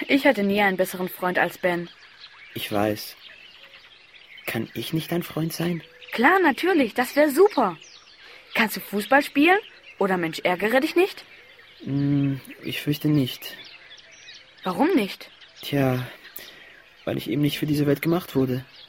Ich hatte nie einen besseren Freund als Ben. Ich weiß. Kann ich nicht dein Freund sein? Klar, natürlich, das wäre super. Kannst du Fußball spielen? Oder Mensch, ärgere dich nicht? Ich fürchte nicht. Warum nicht? Tja, weil ich eben nicht für diese Welt gemacht wurde.